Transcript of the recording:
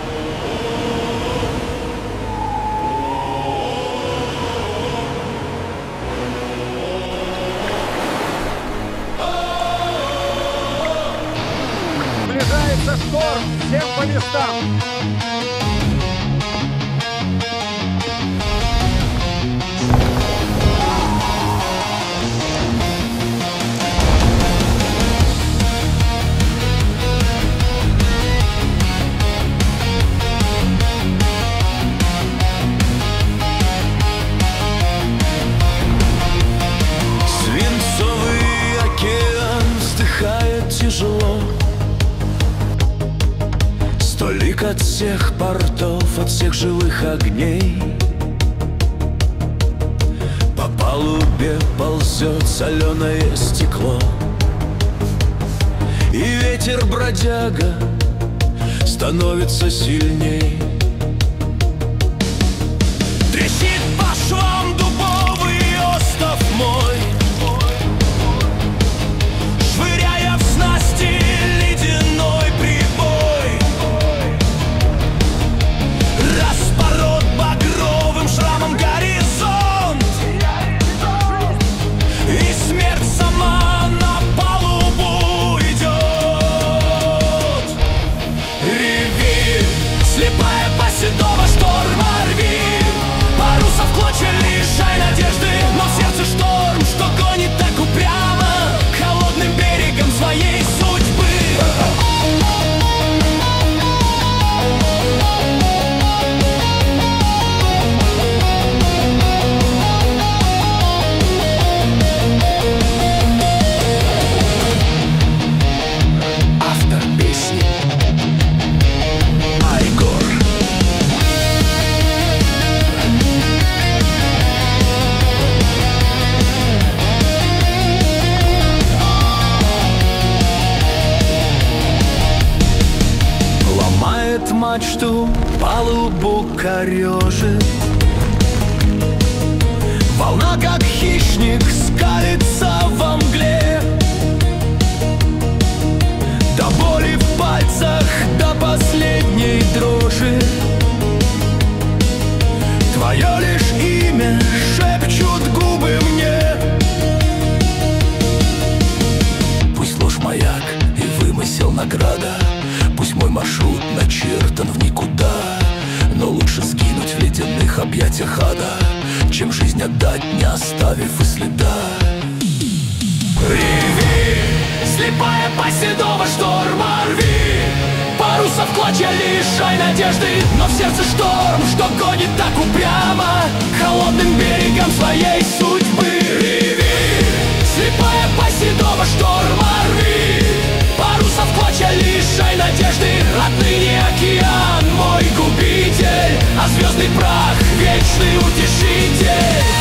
Приближается шторм, всем по местам. Свинцовый океан вздыхает тяжело. Столик от всех портов, от всех живых огней. По палубе ползет соленое стекло. И ветер, бродяга, становится сильней. Трещит по швам дубовый остов мой, швыряя в снасти ледяной прибой. Распорот багровым шрамом горизонт, и смерть сама на палубу идет. Реви, слепая по седого шторма, рви паруса в клочья, лишай надежды, но в сердце шторм, что гонит так упрямо к холодным берегам своей судьбы. Автор песни Айгор. Ломает мачту, палубу корежит. Волна, как хищник, скалится во мгле. До боли в пальцах, до последней дрожи. Твое лишь имя шепчут губы мне. Пусть ложь маяк и вымысел награда, пусть мой маршрут начертан в никуда, но лучше сгинуть в ледяных объятиях ада, чем жизнь отдать, не оставив и следа. Реви, слепая по седого шторма, рви паруса в клочья, лишай надежды, но в сердце шторм, что гонит так упрямо к холодным берегам своей судьбы. Реви, слепая по седого шторма, рви паруса в клочья, лишай надежды. Отныне океан мой губитель, а звездный прах вечный утешитель.